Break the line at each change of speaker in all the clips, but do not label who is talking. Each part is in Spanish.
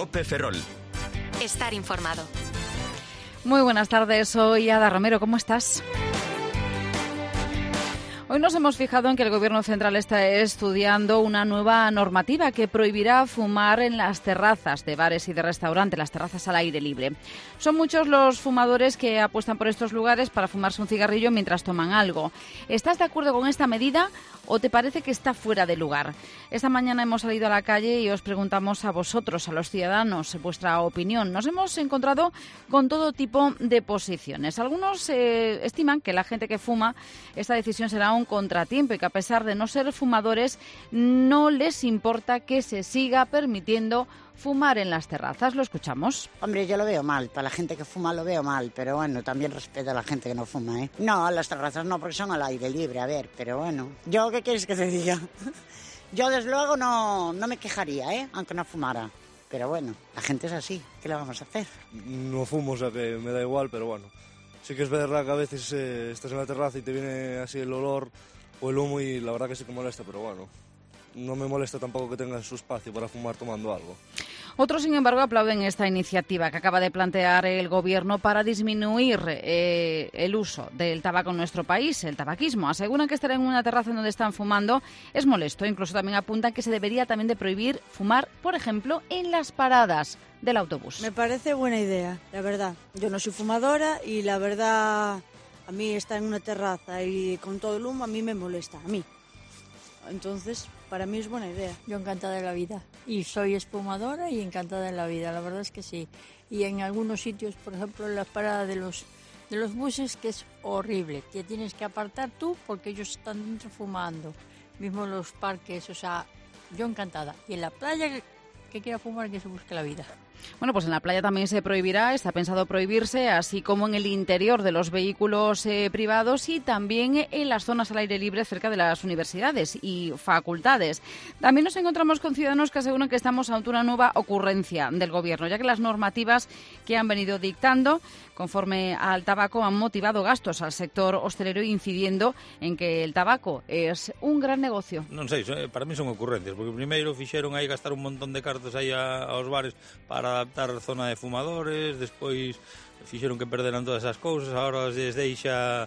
Cope Ferrol.
Estar informado.
Muy buenas tardes, soy Ada Romero, ¿cómo estás? Hoy nos hemos fijado en que el Gobierno central está estudiando una nueva normativa que prohibirá fumar en las terrazas de bares y de restaurantes, las terrazas al aire libre. Son muchos los fumadores que apuestan por estos lugares para fumarse un cigarrillo mientras toman algo. ¿Estás de acuerdo con esta medida o te parece que está fuera de lugar? Esta mañana hemos salido a la calle y os preguntamos a vosotros, a los ciudadanos, vuestra opinión. Nos hemos encontrado con todo tipo de posiciones. Algunos estiman que la gente que fuma, esta decisión será un contratiempo y que a pesar de no ser fumadores, no les importa que se siga permitiendo fumar en las terrazas. Lo escuchamos.
Hombre, yo lo veo mal. Para la gente que fuma lo veo mal, pero bueno, también respeto a la gente que no fuma, ¿eh? No, las terrazas no, porque son al aire libre, a ver, pero bueno. ¿Yo qué quieres que te diga? Yo, desde luego, no me quejaría, ¿eh? Aunque no fumara. Pero bueno, la gente es así. ¿Qué le vamos a hacer?
No fumo, o sea que me da igual, pero bueno. Sí que es verdad que a veces estás en la terraza y te viene así el olor o el humo y la verdad que sí que molesta, pero bueno, no me molesta tampoco que tengas su espacio para fumar tomando algo.
Otros, sin embargo, aplauden esta iniciativa que acaba de plantear el Gobierno para disminuir el uso del tabaco en nuestro país, el tabaquismo. Aseguran que estar en una terraza donde están fumando es molesto. Incluso también apuntan que se debería también de prohibir fumar, por ejemplo, en las paradas del autobús.
Me parece buena idea, la verdad. Yo no soy fumadora y la verdad a mí estar en una terraza y con todo el humo a mí me molesta, a mí. Entonces, para mí es buena idea.
Yo encantada de la vida. Y soy espumadora y encantada de la vida, la verdad es que sí. Y en algunos sitios, por ejemplo, en la parada de los buses, que es horrible. Te tienes que apartar tú porque ellos están dentro fumando. Mismo en los parques, o sea, yo encantada. Y en la playa, que quiera fumar, que se busque la vida.
Bueno, pues en la playa también se prohibirá, está pensado prohibirse, así como en el interior de los vehículos privados y también en las zonas al aire libre cerca de las universidades y facultades. También nos encontramos con ciudadanos que aseguran que estamos ante una nueva ocurrencia del Gobierno, ya que las normativas que han venido dictando conforme al tabaco han motivado gastos al sector hostelero, incidiendo en que el tabaco es un gran negocio.
Non sei, para mí son ocurrencias, porque primeiro fixeron aí gastar un montón de cartos aí aos bares para adaptar zona de fumadores, despois fixeron que perderan todas esas cousas, agora les deixa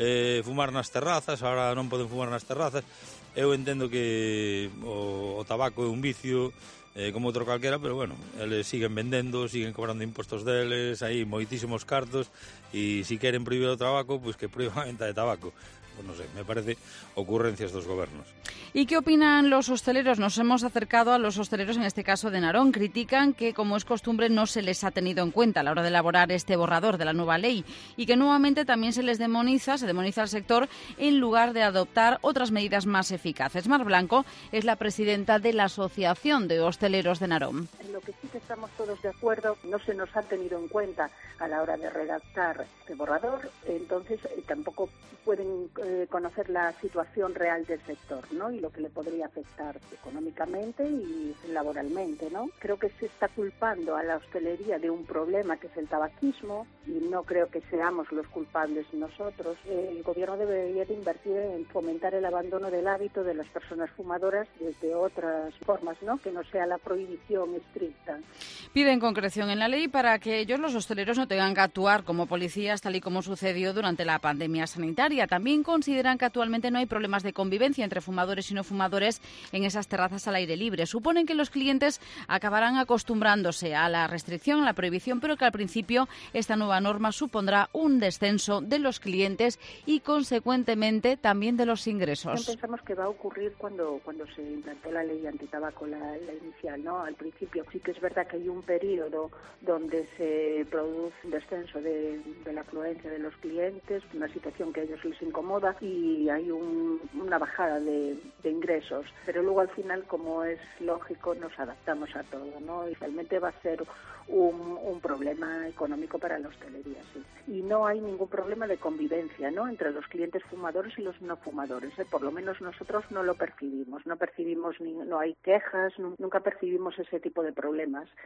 fumar nas terrazas, agora non poden fumar nas terrazas. Eu entendo que o tabaco é un vicio como outro calquera, pero bueno, eles siguen vendendo, siguen cobrando impostos deles, hai moitísimos cartos, e se queren prohibir o tabaco, pois que prohíban a venta de tabaco. Pues no sé, me parece ocurrencias dos gobiernos.
¿Y qué opinan los hosteleros? Nos hemos acercado a los hosteleros, en este caso de Narón. Critican que, como es costumbre, no se les ha tenido en cuenta a la hora de elaborar este borrador de la nueva ley y que nuevamente también se demoniza al sector en lugar de adoptar otras medidas más eficaces. Mar Blanco es la presidenta de la Asociación de Hosteleros de Narón.
En lo que sí que estamos todos de acuerdo, no se nos ha tenido en cuenta a la hora de redactar este borrador, entonces tampoco pueden conocer la situación real del sector, ¿no? Y lo que le podría afectar económicamente y laboralmente, ¿no? Creo que se está culpando a la hostelería de un problema que es el tabaquismo y no creo que seamos los culpables nosotros. El gobierno debería de invertir en fomentar el abandono del hábito de las personas fumadoras desde otras formas, ¿no? Que no sea la prohibición estricta.
Piden concreción en la ley para que ellos, los hosteleros, no tengan que actuar como policías, tal y como sucedió durante la pandemia sanitaria. También consideran que actualmente no hay problemas de convivencia entre fumadores y no fumadores en esas terrazas al aire libre. Suponen que los clientes acabarán acostumbrándose a la restricción, a la prohibición, pero que al principio esta nueva norma supondrá un descenso de los clientes y, consecuentemente, también de los ingresos.
Pensamos que va a ocurrir cuando se implantó la ley antitabaco, la inicial, ¿no? Al principio sí que es verdad que hay un periodo donde se produce un descenso de la afluencia de los clientes, una situación que a ellos les incomoda y hay una bajada de ingresos, pero luego al final, como es lógico, nos adaptamos a todo, ¿no? Y realmente va a ser un problema económico para la hostelería, sí. Y no hay ningún problema de convivencia, ¿no? Entre los clientes fumadores y los no fumadores, ¿eh? Por lo menos nosotros no lo percibimos, no hay quejas, nunca percibimos ese tipo de problemas.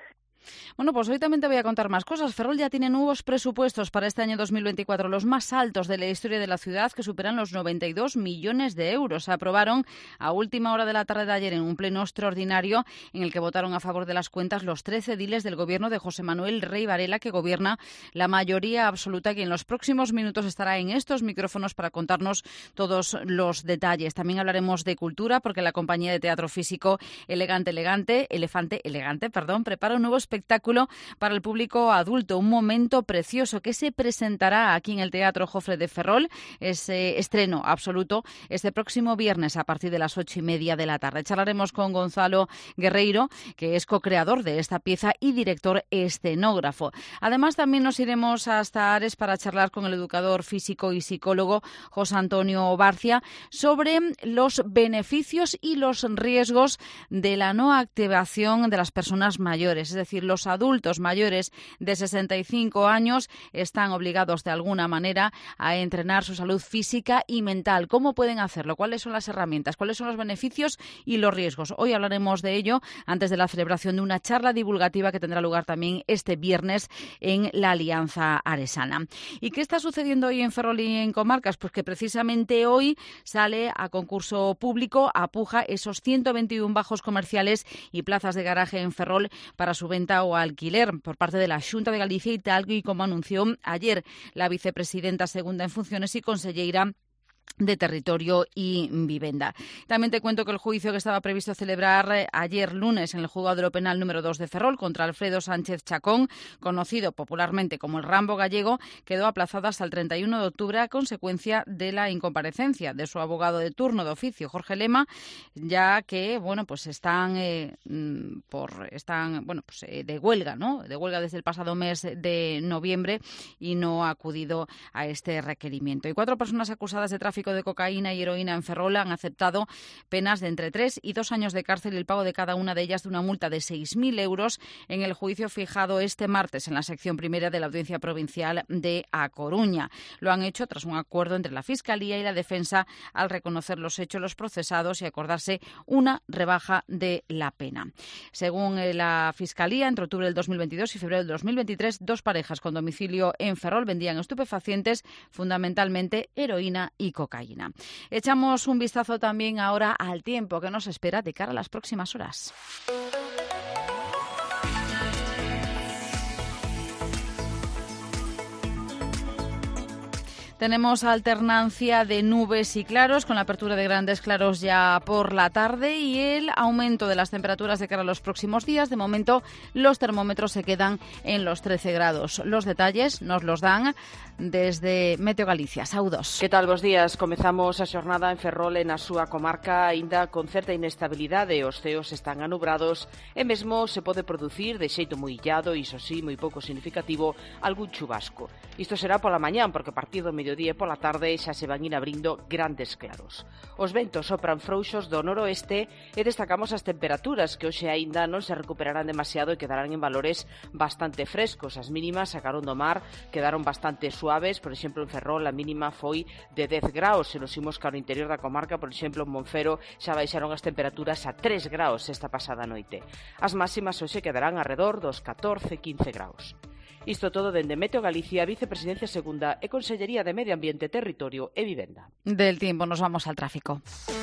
Bueno, pues hoy también te voy a contar más cosas. Ferrol ya tiene nuevos presupuestos para este año 2024, los más altos de la historia de la ciudad, que superan los 92 millones de euros. Se aprobaron a última hora de la tarde de ayer en un pleno extraordinario en el que votaron a favor de las cuentas los 13 ediles del gobierno de José Manuel Rey Varela, que gobierna la mayoría absoluta, que en los próximos minutos estará en estos micrófonos para contarnos todos los detalles. También hablaremos de cultura, porque la compañía de teatro físico Elefante Elegante, prepara un nuevo espectáculo para el público adulto, un momento precioso que se presentará aquí en el Teatro Jofre de Ferrol. Es estreno absoluto este próximo viernes a partir de las 8:30 de la tarde. Charlaremos con Gonzalo Guerreiro, que es co-creador de esta pieza y director escenógrafo. Además, también nos iremos hasta Ares para charlar con el educador físico y psicólogo José Antonio Barcia sobre los beneficios y los riesgos de la no activación de las personas mayores. Es decir, los adultos mayores de 65 años están obligados de alguna manera a entrenar su salud física y mental. ¿Cómo pueden hacerlo? ¿Cuáles son las herramientas? ¿Cuáles son los beneficios y los riesgos? Hoy hablaremos de ello antes de la celebración de una charla divulgativa que tendrá lugar también este viernes en la Alianza Aresana. ¿Y qué está sucediendo hoy en Ferrol y en comarcas? Pues que precisamente hoy sale a concurso público, a puja, esos 121 bajos comerciales y plazas de garaje en Ferrol para su venta o alquiler por parte de la Xunta de Galicia, y tal y como anunció ayer la vicepresidenta segunda en funciones y conselleira de Territorio y Vivenda. También te cuento que el juicio que estaba previsto celebrar ayer lunes en el Juzgado de lo Penal número 2 de Ferrol contra Alfredo Sánchez Chacón, conocido popularmente como el Rambo gallego, quedó aplazado hasta el 31 de octubre a consecuencia de la incomparecencia de su abogado de turno de oficio, Jorge Lema, ya que están de huelga, ¿no? De huelga desde el pasado mes de noviembre y no ha acudido a este requerimiento. Y 4 personas acusadas de tráfico de cocaína y heroína en Ferrol han aceptado penas de entre 3 y 2 años de cárcel y el pago de cada una de ellas de una multa de 6.000 euros en el juicio fijado este martes en la sección primera de la Audiencia Provincial de A Coruña. Lo han hecho tras un acuerdo entre la Fiscalía y la Defensa al reconocer los hechos los procesados y acordarse una rebaja de la pena. Según la Fiscalía, entre octubre del 2022 y febrero del 2023, 2 parejas con domicilio en Ferrol vendían estupefacientes, fundamentalmente heroína y cocaína. Echamos un vistazo también ahora al tiempo que nos espera de cara a las próximas horas. Tenemos alternancia de nubes y claros, con la apertura de grandes claros ya por la tarde y el aumento de las temperaturas de cara a los próximos días. De momento, los termómetros se quedan en los 13 grados. Los detalles nos los dan desde Meteo Galicia. Saúdos.
Que tal, bos días? Comezamos a xornada en Ferrol e na súa comarca aínda con certa inestabilidade. Os ceos están anubrados e mesmo se pode producir de xeito moi illado e, iso sí, moi pouco significativo, algún chubasco. Isto será pola mañán, porque a partir do mediodía e pola tarde xa se van ir abrindo grandes claros. Os ventos sopran frouxos do noroeste e destacamos as temperaturas que hoxe aínda non se recuperarán demasiado e quedarán en valores bastante frescos. As mínimas a carón do mar quedaron bastante suaves. Por exemplo, en Ferrol a mínima foi de 10 graus. Se nos imos cara ao interior da comarca, por exemplo, en Monfero xa baixaron as temperaturas a 3 graus esta pasada noite. As máximas hoxe quedarán arredor dos 14-15 graus. Isto todo dende Meteo Galicia, Vicepresidencia Segunda e Consellería de Medio Ambiente, Territorio e Vivenda.
Del tiempo nos vamos al tráfico.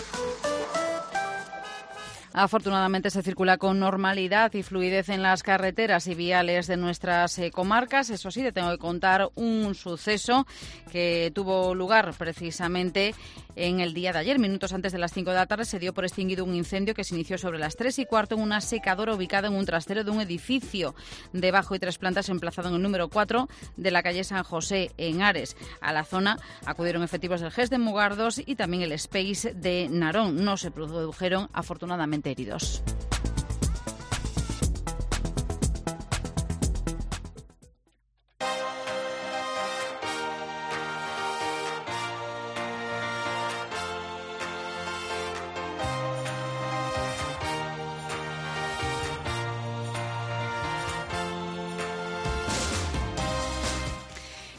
Afortunadamente se circula con normalidad y fluidez en las carreteras y viales de nuestras comarcas. Eso sí, te tengo que contar un suceso que tuvo lugar precisamente en el día de ayer. Minutos antes de las 5 de la tarde se dio por extinguido un incendio que se inició sobre las 3:15 en una secadora ubicada en un trastero de un edificio de bajo y 3 plantas emplazado en el número 4 de la calle San José, en Ares. A la zona acudieron efectivos del GES de Mugardos y también el Space de Narón. No se produjeron, afortunadamente, heridos.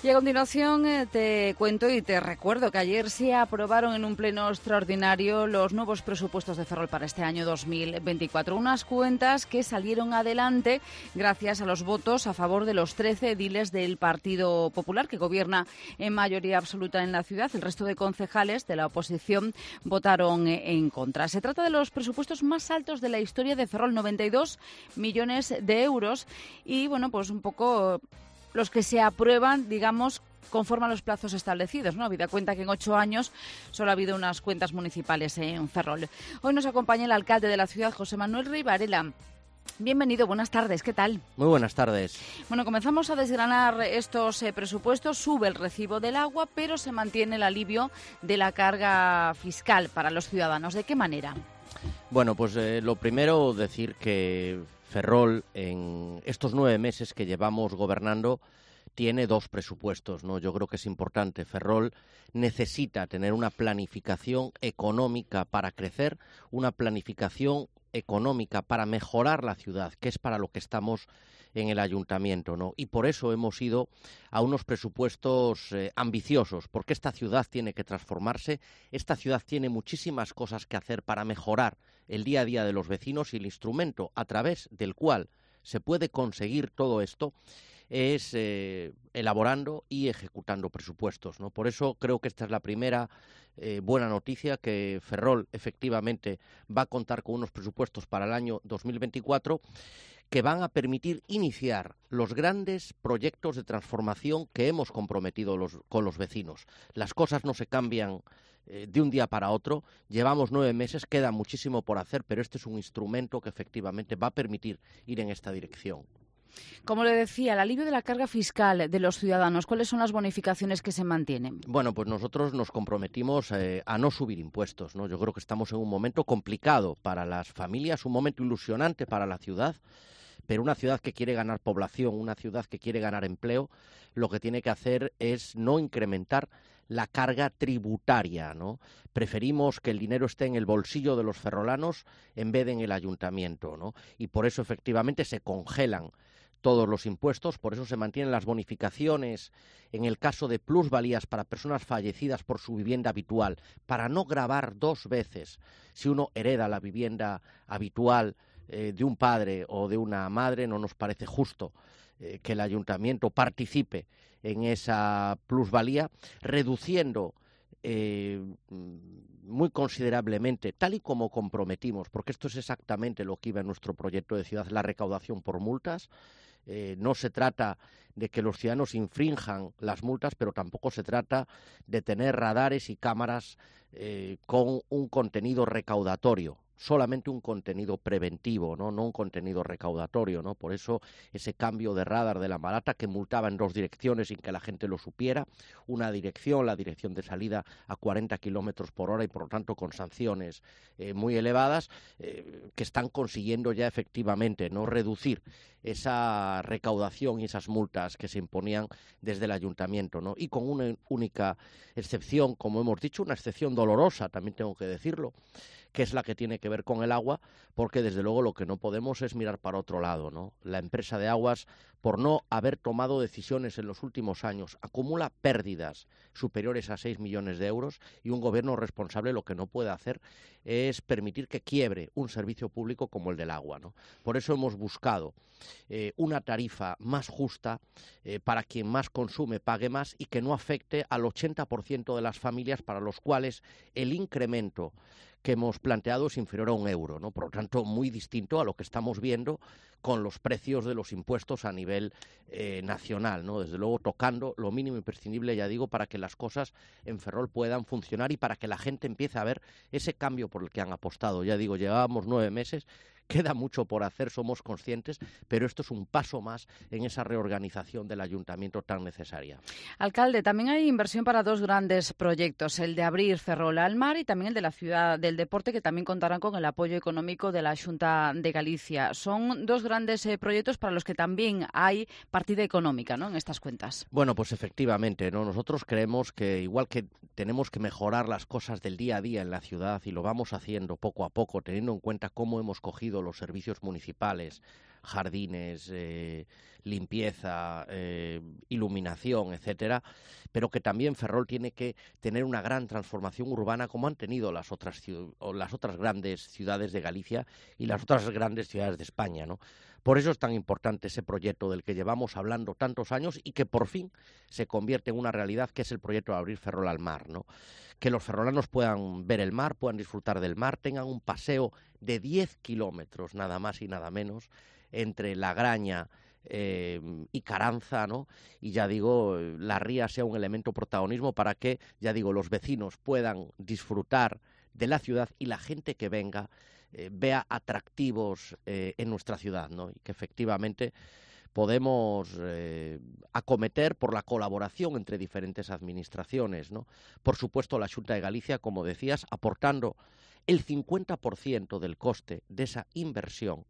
Y a continuación te cuento y te recuerdo que ayer se aprobaron en un pleno extraordinario los nuevos presupuestos de Ferrol para este año 2024. Unas cuentas que salieron adelante gracias a los votos a favor de los 13 ediles del Partido Popular, que gobierna en mayoría absoluta en la ciudad. El resto de concejales de la oposición votaron en contra. Se trata de los presupuestos más altos de la historia de Ferrol, 92 millones de euros. Y bueno, pues un poco los que se aprueban, digamos, conforme a los plazos establecidos, ¿no? Habida cuenta que en 8 años solo ha habido unas cuentas municipales en Ferrol. Hoy nos acompaña el alcalde de la ciudad, José Manuel Rey Varela. Bienvenido, buenas tardes, ¿qué tal?
Muy buenas tardes.
Bueno, comenzamos a desgranar estos presupuestos. Sube el recibo del agua, pero se mantiene el alivio de la carga fiscal para los ciudadanos. ¿De qué manera?
Bueno, pues lo primero, decir que Ferrol, en estos 9 meses que llevamos gobernando, tiene 2 presupuestos, ¿no? Yo creo que es importante. Ferrol necesita tener una planificación económica para crecer, una planificación económica para mejorar la ciudad, que es para lo que estamos en el ayuntamiento, ¿no? Y por eso hemos ido a unos presupuestos ambiciosos, porque esta ciudad tiene que transformarse, esta ciudad tiene muchísimas cosas que hacer para mejorar el día a día de los vecinos, y el instrumento a través del cual se puede conseguir todo esto es elaborando y ejecutando presupuestos, ¿no? Por eso creo que esta es la primera buena noticia, que Ferrol efectivamente va a contar con unos presupuestos para el año 2024 que van a permitir iniciar los grandes proyectos de transformación que hemos comprometido con los vecinos. Las cosas no se cambian de un día para otro. Llevamos 9 meses, queda muchísimo por hacer, pero este es un instrumento que efectivamente va a permitir ir en esta dirección.
Como le decía, el alivio de la carga fiscal de los ciudadanos, ¿cuáles son las bonificaciones que se mantienen?
Bueno, pues nosotros nos comprometimos a no subir impuestos, ¿no? Yo creo que estamos en un momento complicado para las familias, un momento ilusionante para la ciudad, pero una ciudad que quiere ganar población, una ciudad que quiere ganar empleo, lo que tiene que hacer es no incrementar la carga tributaria, ¿no? Preferimos que el dinero esté en el bolsillo de los ferrolanos en vez de en el ayuntamiento, ¿no? Y por eso efectivamente se congelan todos los impuestos, por eso se mantienen las bonificaciones en el caso de plusvalías para personas fallecidas por su vivienda habitual, para no gravar 2 veces si uno hereda la vivienda habitual de un padre o de una madre. No nos parece justo que el ayuntamiento participe en esa plusvalía, reduciendo muy considerablemente, tal y como comprometimos, porque esto es exactamente lo que iba en nuestro proyecto de ciudad, la recaudación por multas. No se trata de que los ciudadanos infrinjan las multas, pero tampoco se trata de tener radares y cámaras con un contenido recaudatorio, solamente un contenido preventivo, no un contenido recaudatorio, ¿no? Por eso ese cambio de radar de la Malata, que multaba en 2 direcciones sin que la gente lo supiera, una dirección, la dirección de salida, a 40 kilómetros por hora, y por lo tanto con sanciones muy elevadas, que están consiguiendo ya efectivamente no reducir esa recaudación y esas multas que se imponían desde el ayuntamiento, ¿no? Y con una única excepción, como hemos dicho, una excepción dolorosa, también tengo que decirlo, que es la que tiene que ver con el agua, porque desde luego lo que no podemos es mirar para otro lado, ¿no? La empresa de aguas, por no haber tomado decisiones en los últimos años, acumula pérdidas superiores a 6 millones de euros, y un gobierno responsable lo que no puede hacer es permitir que quiebre un servicio público como el del agua, ¿no? Por eso hemos buscado una tarifa más justa para quien más consume pague más, y que no afecte al 80% de las familias para los cuales el incremento que hemos planteado es inferior a 1 euro, ¿no? Por lo tanto, muy distinto a lo que estamos viendo con los precios de los impuestos a nivel nacional, ¿no? Desde luego tocando lo mínimo imprescindible, ya digo, para que las cosas en Ferrol puedan funcionar y para que la gente empiece a ver ese cambio por el que han apostado. Ya digo, llevábamos 9 meses, queda mucho por hacer, somos conscientes, pero esto es un paso más en esa reorganización del ayuntamiento tan necesaria.
Alcalde, también hay inversión para 2 grandes proyectos, el de abrir Ferrol al mar y también el de la ciudad del deporte, que también contarán con el apoyo económico de la Xunta de Galicia. Son 2 grandes proyectos para los que también hay partida económica, ¿no?, en estas cuentas.
Bueno, pues efectivamente, ¿no? Nosotros creemos que igual que tenemos que mejorar las cosas del día a día en la ciudad, y lo vamos haciendo poco a poco, teniendo en cuenta cómo hemos cogido los servicios municipales jardines, limpieza, iluminación, etcétera, pero que también Ferrol tiene que tener una gran transformación urbana como han tenido las otras grandes ciudades de Galicia y las otras grandes ciudades de España, ¿no? Por eso es tan importante ese proyecto del que llevamos hablando tantos años y que por fin se convierte en una realidad, que es el proyecto de abrir Ferrol al mar, ¿no? Que los ferrolanos puedan ver el mar, puedan disfrutar del mar, tengan un paseo de 10 kilómetros, nada más y nada menos, entre La Graña y Caranza, ¿no? Y ya digo, la ría sea un elemento protagonismo para que, ya digo, los vecinos puedan disfrutar de la ciudad y la gente que venga vea atractivos en nuestra ciudad, ¿no? Y que efectivamente podemos acometer por la colaboración entre diferentes administraciones, ¿no? Por supuesto, la Xunta de Galicia, como decías, aportando el 50% del coste de esa inversión.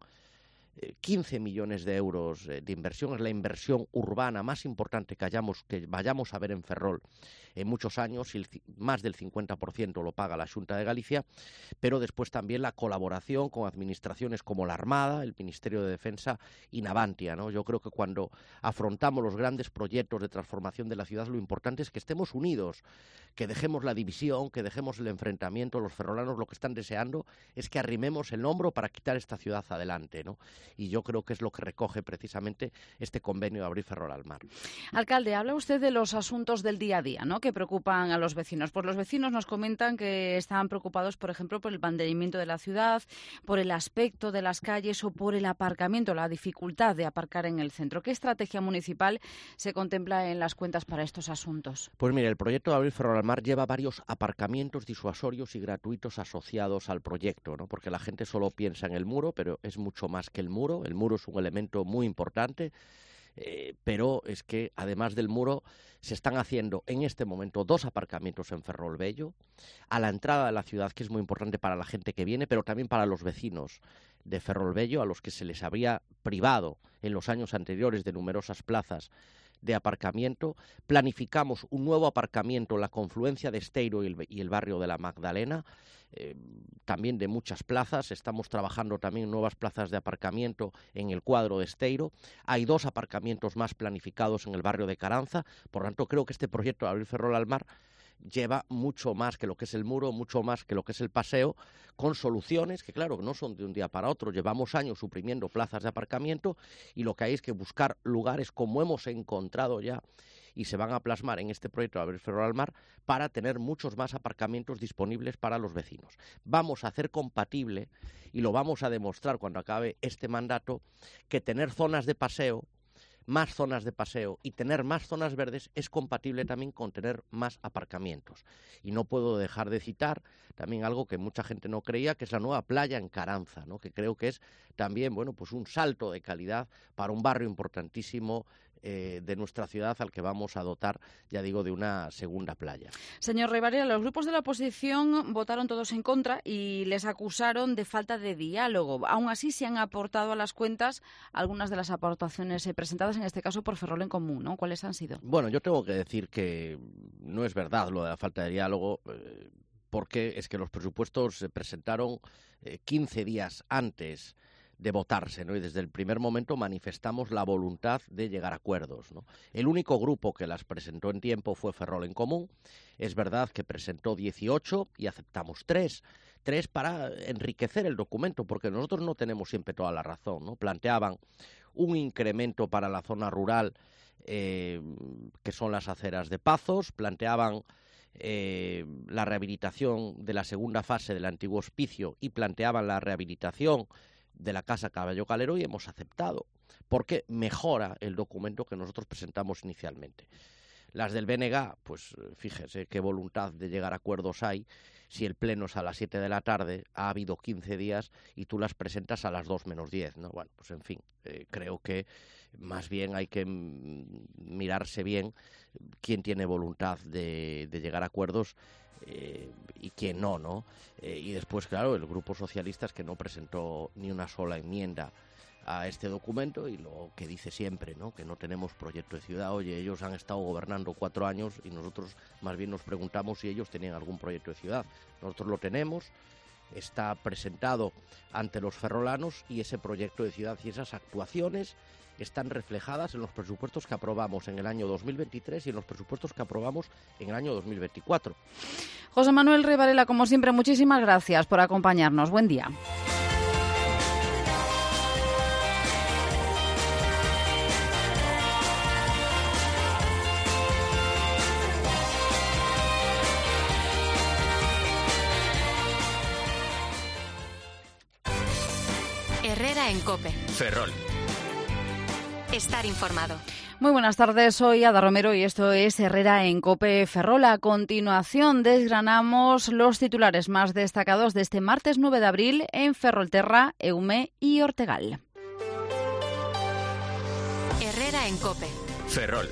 15 millones de euros de inversión, es la inversión urbana más importante que vayamos a ver en Ferrol en muchos años, y más del 50% lo paga la Xunta de Galicia, pero después también la colaboración con administraciones como la Armada, el Ministerio de Defensa y Navantia, ¿no? Yo creo que cuando afrontamos los grandes proyectos de transformación de la ciudad, lo importante es que estemos unidos, que dejemos la división, que dejemos el enfrentamiento. Los ferrolanos lo que están deseando es que arrimemos el hombro para quitar esta ciudad adelante, ¿no? Y yo creo que es lo que recoge precisamente este convenio de abrir Ferrol al mar.
Alcalde, habla usted de los asuntos del día a día, ¿no?, que preocupan a los vecinos. Pues los vecinos nos comentan que están preocupados, por ejemplo, por el mantenimiento de la ciudad, por el aspecto de las calles o por el aparcamiento, la dificultad de aparcar en el centro. ¿Qué estrategia municipal se contempla en las cuentas para estos asuntos?
Pues mire, el proyecto de abrir Ferrol al mar lleva varios aparcamientos disuasorios y gratuitos asociados al proyecto, ¿no? Porque la gente solo piensa en el muro, pero es mucho más que el muro. El muro es un elemento muy importante, pero es que además del muro se están haciendo en este momento 2 aparcamientos en Ferrol Bello, a la entrada de la ciudad, que es muy importante para la gente que viene, pero también para los vecinos de Ferrol Bello, a los que se les habría privado en los años anteriores de numerosas plazas de aparcamiento. Planificamos un nuevo aparcamiento en la confluencia de Esteiro y el barrio de la Magdalena, también de muchas plazas. Estamos trabajando también en nuevas plazas de aparcamiento en el cuadro de Esteiro. Hay 2 aparcamientos más planificados en el barrio de Caranza. Por tanto, creo que este proyecto de abrir Ferrol al mar lleva mucho más que lo que es el muro, mucho más que lo que es el paseo, con soluciones que, claro, no son de un día para otro. Llevamos años suprimiendo plazas de aparcamiento y lo que hay es que buscar lugares como hemos encontrado ya y se van a plasmar en este proyecto de abrir Ferrol al mar para tener muchos más aparcamientos disponibles para los vecinos. Vamos a hacer compatible, y lo vamos a demostrar cuando acabe este mandato, que tener zonas de paseo, más zonas de paseo y tener más zonas verdes es compatible también con tener más aparcamientos. Y no puedo dejar de citar también algo que mucha gente no creía, que es la nueva playa en Caranza, ¿no?, que creo que es también, bueno, pues un salto de calidad para un barrio importantísimo de nuestra ciudad, al que vamos a dotar, ya digo, de una segunda playa.
Señor Rey Varela, los grupos de la oposición votaron todos en contra y les acusaron de falta de diálogo. Aún así, se han aportado a las cuentas algunas de las aportaciones presentadas, en este caso por Ferrol en Común, ¿no? ¿Cuáles han sido?
Bueno, yo tengo que decir que no es verdad lo de la falta de diálogo, porque es que los presupuestos se presentaron 15 días antes de votarse, ¿no? Y desde el primer momento manifestamos la voluntad de llegar a acuerdos, ¿no? El único grupo que las presentó en tiempo fue Ferrol en Común. Es verdad que presentó 18 y aceptamos 3 para enriquecer el documento, porque nosotros no tenemos siempre toda la razón, ¿no? Planteaban un incremento para la zona rural, que son las aceras de Pazos, planteaban la rehabilitación de la segunda fase del antiguo hospicio y planteaban la rehabilitación de la Casa Caballo Calero, y hemos aceptado, porque mejora el documento que nosotros presentamos inicialmente. Las del BNG, pues fíjese qué voluntad de llegar a acuerdos hay, si el pleno es a las 7 de la tarde, ha habido 15 días y tú las presentas a las 2 menos 10, ¿no? Bueno, pues en fin, creo que más bien hay que mirarse bien quién tiene voluntad de llegar a acuerdos y quién no, ¿no? Y después, claro, el Grupo Socialista es que no presentó ni una sola enmienda a este documento, y lo que dice siempre, ¿no?, que no tenemos proyecto de ciudad. Oye, ellos han estado gobernando 4 años y nosotros más bien nos preguntamos si ellos tenían algún proyecto de ciudad. Nosotros lo tenemos, está presentado ante los ferrolanos y ese proyecto de ciudad y esas actuaciones están reflejadas en los presupuestos que aprobamos en el año 2023 y en los presupuestos que aprobamos en el año 2024.
José Manuel Rivarela, como siempre, muchísimas gracias por acompañarnos. Buen día.
Herrera en COPE.
Ferrol.
Estar informado.
Muy buenas tardes, soy Ada Romero y esto es Herrera en COPE Ferrol. A continuación desgranamos los titulares más destacados de este martes 9 de abril en Ferrolterra, Eumé y Ortegal.
Herrera en COPE.
Ferrol.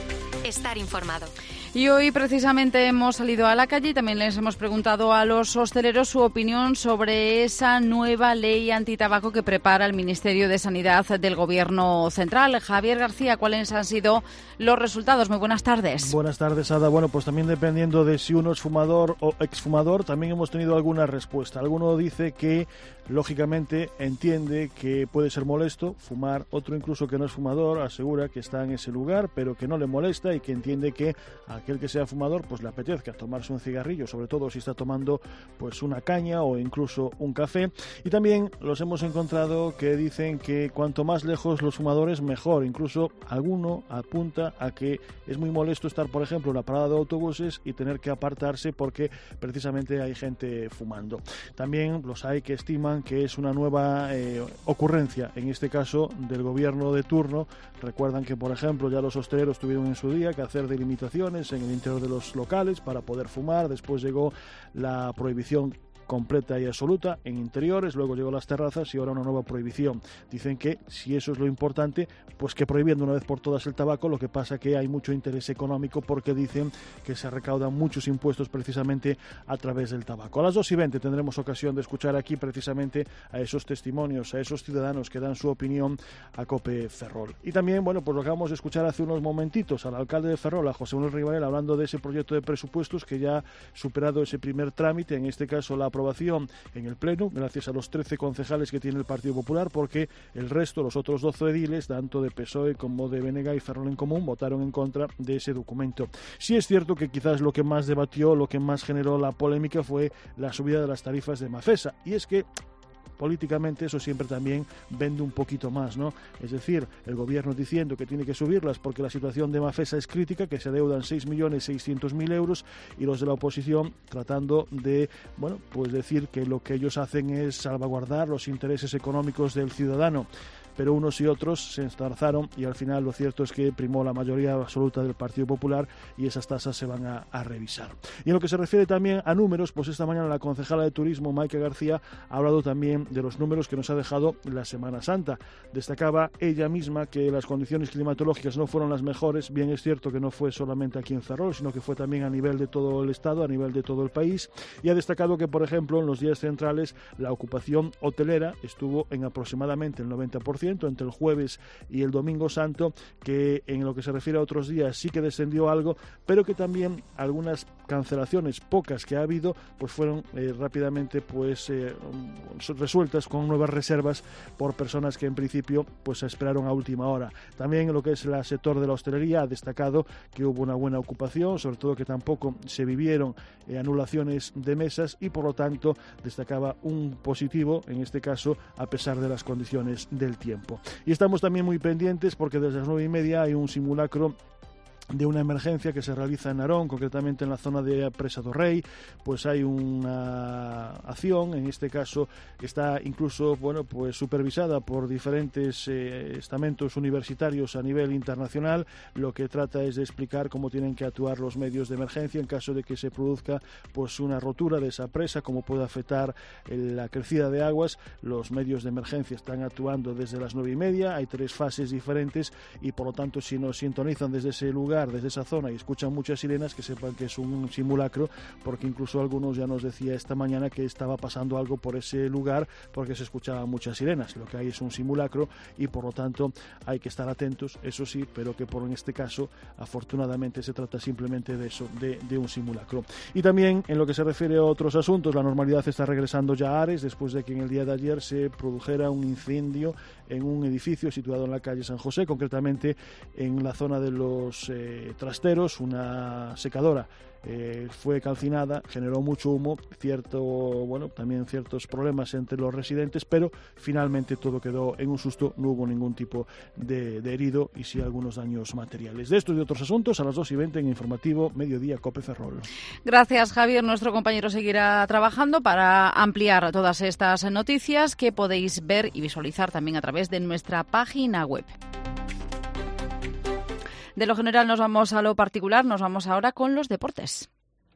Estar informado.
Y hoy precisamente hemos salido a la calle y también les hemos preguntado a los hosteleros su opinión sobre esa nueva ley antitabaco que prepara el Ministerio de Sanidad del Gobierno Central. Javier García, ¿cuáles han sido los resultados? Muy buenas tardes.
Buenas tardes, Ada. Bueno, pues también dependiendo de si uno es fumador o exfumador, también hemos tenido alguna respuesta. Alguno dice que, lógicamente, entiende que puede ser molesto fumar. Otro, incluso que no es fumador, asegura que está en ese lugar, pero que no le molesta y que entiende que aquel que sea fumador pues le apetezca tomarse un cigarrillo, sobre todo si está tomando pues una caña o incluso un café. Y también los hemos encontrado que dicen que cuanto más lejos los fumadores mejor. Incluso alguno apunta a que es muy molesto estar, por ejemplo, en la parada de autobuses y tener que apartarse porque precisamente hay gente fumando. También los hay que estiman que es una nueva ocurrencia, en este caso del gobierno de turno. Recuerdan que, por ejemplo, ya los hosteleros tuvieron en su día que hacer delimitaciones en el interior de los locales para poder fumar. Después llegó la prohibición completa y absoluta en interiores, luego llegó las terrazas y ahora una nueva prohibición. Dicen que si eso es lo importante, pues que prohibiendo una vez por todas el tabaco. Lo que pasa que hay mucho interés económico porque dicen que se recaudan muchos impuestos precisamente a través del tabaco. A las 2:20 tendremos ocasión de escuchar aquí precisamente a esos testimonios, a esos ciudadanos que dan su opinión a COPE Ferrol. Y también, bueno, pues lo acabamos de escuchar hace unos momentitos al alcalde de Ferrol, a José Manuel Rivarela, hablando de ese proyecto de presupuestos que ya ha superado ese primer trámite, en este caso la aprobación en el Pleno, gracias a los 13 concejales que tiene el Partido Popular, porque el resto, los otros 12 ediles, tanto de PSOE como de BNG y Ferrol en Común, votaron en contra de ese documento. Sí es cierto que quizás lo que más debatió, lo que más generó la polémica fue la subida de las tarifas de Mafesa, y es que políticamente eso siempre también vende un poquito más, ¿no? Es decir, el gobierno diciendo que tiene que subirlas porque la situación de Mafesa es crítica, que se adeudan 6.600.000 euros, y los de la oposición tratando de, bueno, pues decir que lo que ellos hacen es salvaguardar los intereses económicos del ciudadano. Pero unos y otros se enzarzaron y al final lo cierto es que primó la mayoría absoluta del Partido Popular y esas tasas se van a revisar. Y en lo que se refiere también a números, pues esta mañana la concejala de Turismo, Maika García, ha hablado también de los números que nos ha dejado la Semana Santa. Destacaba ella misma que las condiciones climatológicas no fueron las mejores. Bien es cierto que no fue solamente aquí en Ferrol, sino que fue también a nivel de todo el Estado, a nivel de todo el país. Y ha destacado que, por ejemplo, en los días centrales la ocupación hotelera estuvo en aproximadamente el 90%, entre el jueves y el domingo santo, que en lo que se refiere a otros días sí que descendió algo, pero que también algunas cancelaciones, pocas que ha habido, pues fueron rápidamente pues resueltas con nuevas reservas por personas que en principio pues esperaron a última hora. También en lo que es el sector de la hostelería ha destacado que hubo una buena ocupación, sobre todo que tampoco se vivieron anulaciones de mesas, y por lo tanto destacaba un positivo en este caso a pesar de las condiciones del tiempo. Y estamos también muy pendientes porque desde las 9:30 hay un simulacro de una emergencia que se realiza en Narón, concretamente en la zona de Presa do Rei. Pues hay una acción, en este caso está incluso, bueno, pues supervisada por diferentes estamentos universitarios a nivel internacional. Lo que trata es de explicar cómo tienen que actuar los medios de emergencia en caso de que se produzca pues una rotura de esa presa, cómo puede afectar la crecida de aguas. Los medios de emergencia están actuando desde las 9:30, hay 3 fases diferentes y por lo tanto si nos sintonizan desde ese lugar lugar, desde esa zona, y escuchan muchas sirenas, que sepan que es un simulacro, porque incluso algunos ya nos decía esta mañana que estaba pasando algo por ese lugar porque se escuchaban muchas sirenas. Lo que hay es un simulacro y por lo tanto hay que estar atentos, eso sí, pero que en este caso afortunadamente se trata simplemente de eso, de un simulacro. Y también en lo que se refiere a otros asuntos, la normalidad está regresando ya a Ares después de que en el día de ayer se produjera un incendio en un edificio situado en la calle San José, concretamente en la zona de los trasteros. Una secadora fue calcinada, generó mucho humo, también ciertos problemas entre los residentes, pero finalmente todo quedó en un susto, no hubo ningún tipo de herido y sí algunos daños materiales. De estos y otros asuntos a las 2:20 en Informativo Mediodía COPE Ferrol.
Gracias, Javier. Nuestro compañero seguirá trabajando para ampliar todas estas noticias que podéis ver y visualizar también a través de nuestra página web. De lo general nos vamos a lo particular, nos vamos ahora con los deportes.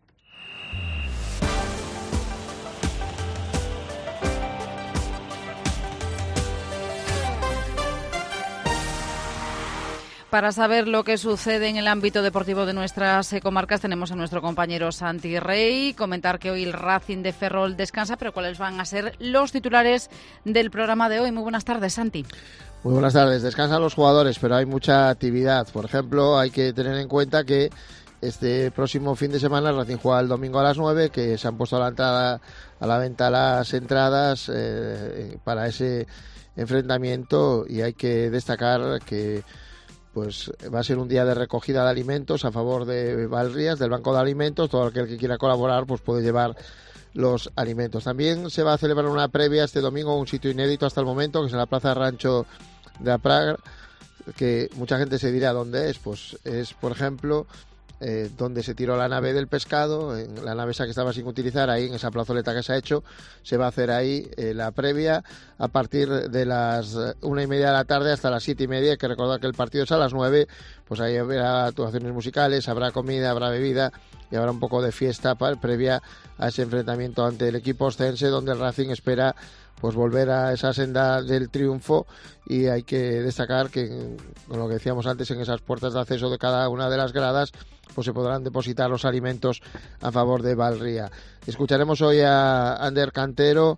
Para saber lo que sucede en el ámbito deportivo de nuestras comarcas tenemos a nuestro compañero Santi Rey. Comentar que hoy el Racing de Ferrol descansa, pero ¿cuáles van a ser los titulares del programa de hoy? Muy buenas tardes, Santi.
Muy buenas tardes. Descansan los jugadores, pero hay mucha actividad. Por ejemplo, hay que tener en cuenta que este próximo fin de semana el Racing juega el domingo a las 9, que se han puesto a la venta las entradas para ese enfrentamiento, y hay que destacar que pues va a ser un día de recogida de alimentos a favor de Valrías, del Banco de Alimentos. Todo aquel que quiera colaborar pues puede llevar los alimentos. También se va a celebrar una previa este domingo, un sitio inédito hasta el momento, que es en la Plaza Rancho de la Praga, que mucha gente se dirá dónde es. Pues es, por ejemplo, donde se tiró la nave del pescado, en la nave esa que estaba sin utilizar, ahí en esa plazoleta que se ha hecho. Se va a hacer ahí la previa a partir de las 1:30 de la tarde hasta las 7:30. Hay que recordar que el partido es a las 9, pues ahí habrá actuaciones musicales, habrá comida, habrá bebida y habrá un poco de fiesta previa a ese enfrentamiento ante el equipo ostense, donde el Racing espera pues volver a esa senda del triunfo. Y hay que destacar que, con lo que decíamos antes, en esas puertas de acceso de cada una de las gradas pues se podrán depositar los alimentos a favor de Valría. Escucharemos hoy a Ander Cantero,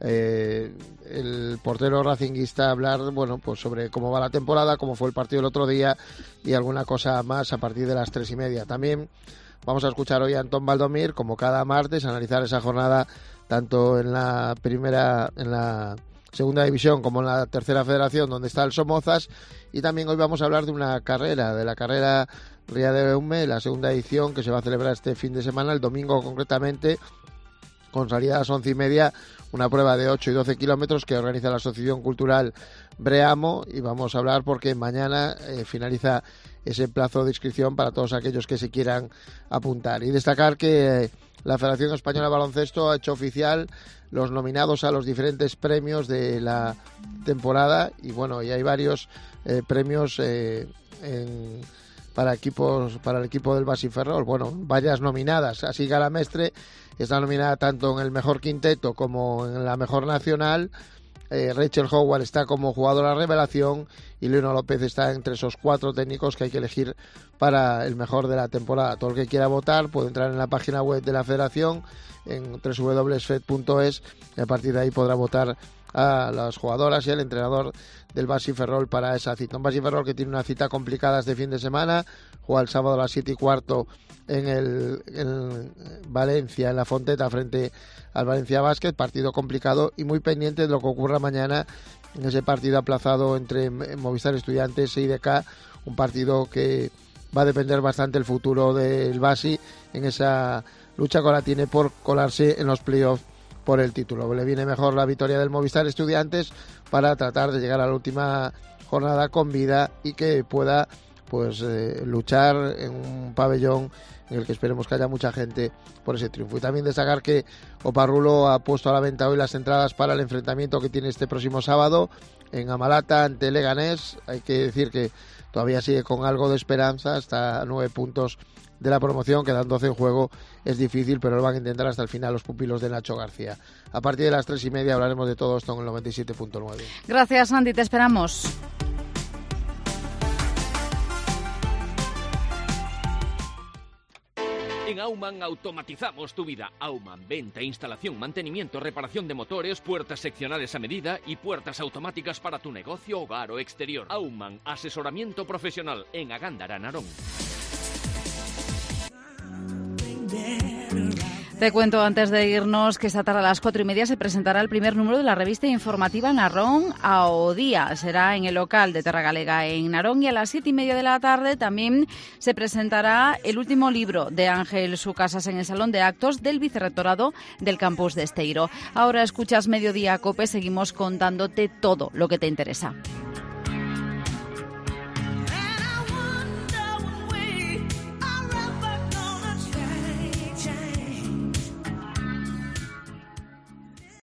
el portero racinguista, hablar pues sobre cómo va la temporada, cómo fue el partido el otro día y alguna cosa más a partir de las 3:30. También vamos a escuchar hoy a Antón Valdomir, como cada martes, analizar esa jornada tanto en la segunda división como en la tercera federación, donde está el Somozas. Y también hoy vamos a hablar de una carrera, de la carrera Ría de Beume, la segunda edición, que se va a celebrar este fin de semana, el domingo concretamente, con salida a las 11:30, una prueba de 8 y 12 kilómetros que organiza la Asociación Cultural Breamo. Y vamos a hablar porque mañana finaliza ese plazo de inscripción para todos aquellos que se quieran apuntar. Y destacar que la Federación Española de Baloncesto ha hecho oficial los nominados a los diferentes premios de la temporada, y y hay varios premios para el equipo del Basi Ferrol. Varias nominadas. Así Gala Mestre está nominada tanto en el mejor quinteto como en la mejor nacional. Rachel Howard está como jugadora revelación y Leona López está entre esos 4 técnicos que hay que elegir para el mejor de la temporada. Todo el que quiera votar puede entrar en la página web de la federación en www.fed.es y a partir de ahí podrá votar a las jugadoras y al entrenador del Basi Ferrol para esa cita. Un Basi Ferrol que tiene una cita complicada este fin de semana. Juega el sábado a las 7:15 en Valencia, en la Fonteta, frente al Valencia Basket. Partido complicado y muy pendiente de lo que ocurra mañana en ese partido aplazado entre Movistar Estudiantes e IDK. Un partido que va a depender bastante el futuro del Basi en esa lucha que ahora tiene por colarse en los playoffs por el título. Le viene mejor la victoria del Movistar Estudiantes para tratar de llegar a la última jornada con vida y que pueda luchar en un pabellón en el que esperemos que haya mucha gente por ese triunfo. Y también destacar que Oparrulo ha puesto a la venta hoy las entradas para el enfrentamiento que tiene este próximo sábado en Amalata ante Leganés. Hay que decir que todavía sigue con algo de esperanza, hasta 9 puntos de la promoción, quedan 12 en juego, es difícil, pero lo van a intentar hasta el final los pupilos de Nacho García. A partir de las 3:30 hablaremos de todo esto en el 97.9.
Gracias, Andy, te esperamos.
En Aumann automatizamos tu vida. Aumann, venta, instalación, mantenimiento, reparación de motores, puertas seccionales a medida y puertas automáticas para tu negocio, hogar o exterior. Aumann, asesoramiento profesional en Agándara, Narón.
Te cuento antes de irnos que esta tarde a las 4:30 se presentará el primer número de la revista informativa Narón ao Día. Será en el local de Terra Galega en Narón, y a las 7:30 de la tarde también se presentará el último libro de Ángel Sucasas en el Salón de Actos del Vicerrectorado del Campus de Esteiro. Ahora escuchas Mediodía Cope, seguimos contándote todo lo que te interesa.